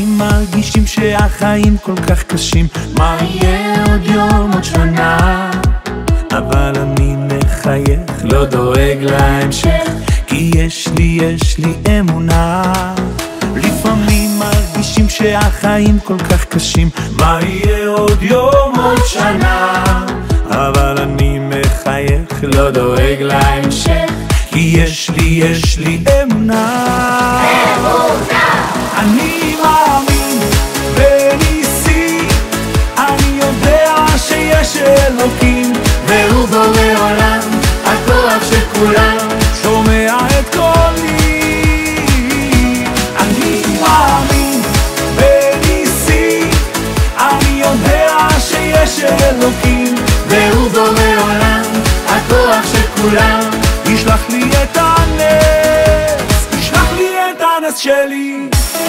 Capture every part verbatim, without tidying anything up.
לפעמים מרגישים שהחיים כל כך קשים, מה יהיה עוד יום, עוד שנה? אבל אני מחייך, לא דואג להמשך, כי יש לי, יש לי אמונה. לפעמים מרגישים שהחיים כל כך קשים, מה יהיה עוד יום, עוד שנה? אבל אני מחייך, לא דואג להמשך, כי יש לי, יש לי אמונה. אמונה! אני מאמין בניסי, אני יודע שיש אלוקים, והוא בורא עולם, הכוח של כולם, שומע את קולי. אני מאמין בניסי, אני יודע שיש אלוקים, והוא בורא עולם, הכוח של כולם, ישלח לי את הנס, ישלח לי את הנס שלי.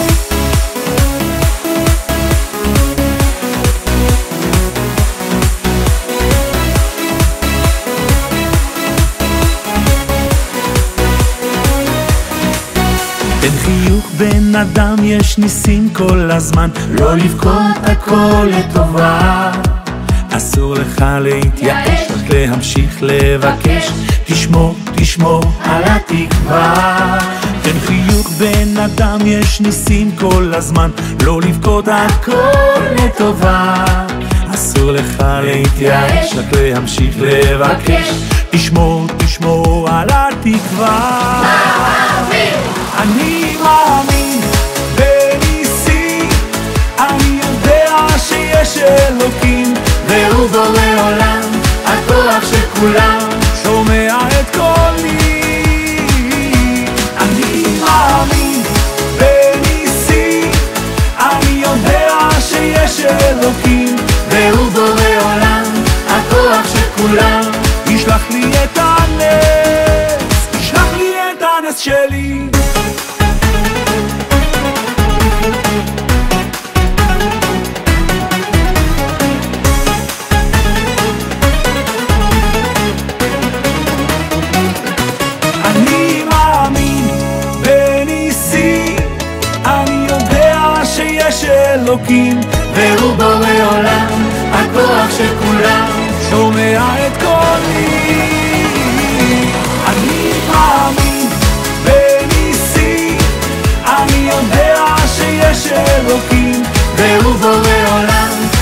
בין חיוך בין אדם יש ניסים כל הזמן, לא לבכות הכל לטובה. אסור לך להתייאש, רק להמשיך לבקש, תשמור, תשמור על התקווה. בין חיוך בין אדם יש ניסים כל הזמן, לא לבכות הכל לטובה. אסור לך להתייאש, רק להמשיך לבקש, תשמור, תשמור על התקווה. אני מאמין בניסי, אני יודע שיש אלוקים, והוא בורא עולם, הכוח של כולם, שומע את קולי. אני מאמין בניסי, אני יודע שיש אלוקים, והוא בורא עולם, הכוח של כולם, ישלח לי את הנס, ישלח לי את הנס שלי. אני מאמין בניסי, אני יודע שיש אלוקים, והוא בורא עולם, הכוח של כולם, שומע את קולי. אני מאמין בניסי, אני יודע שיש אלוקים, והוא בורא עולם,